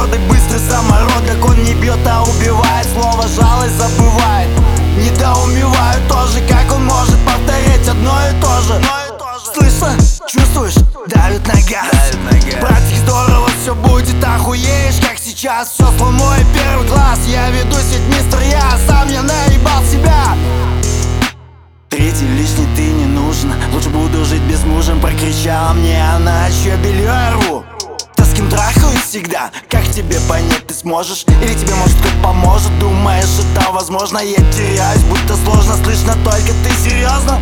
твердый, быстрый самородок. Он не бьет, а убивает, слово жалость забывает. Недоумеваю тоже, как он может повторять одно и то же. Слышно? Чувствуешь? Давит на газ. Братик, здорово все будет, охуеешь, как сейчас. Все слон мой первый класс. Я ведусь, ведь мистер я, сам я наебал себя. Третий лишний ты не нужен, лучше буду жить без мужа. Прокричала мне она, чье белье я рву. Ты с кем трахаюсь всегда, как тебе понять ты сможешь? Или тебе может кто поможет? Думаешь, это возможно? Я теряюсь, будто сложно, слышно только ты серьезно?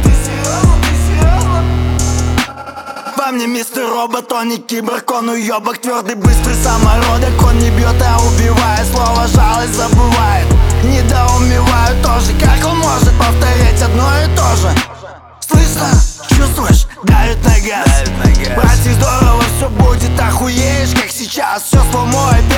Во мне мистер робот, он не киборг, он уебок. Твердый, быстрый самородок. Он не бьет, а убивает, слово жалость забывает. Недоумеваю тоже, как он может повторять одно и то же. Слышно? Чувствуешь? Давит на газ. Братик, здорово все будет, охуеешь, как сейчас. Все сломой.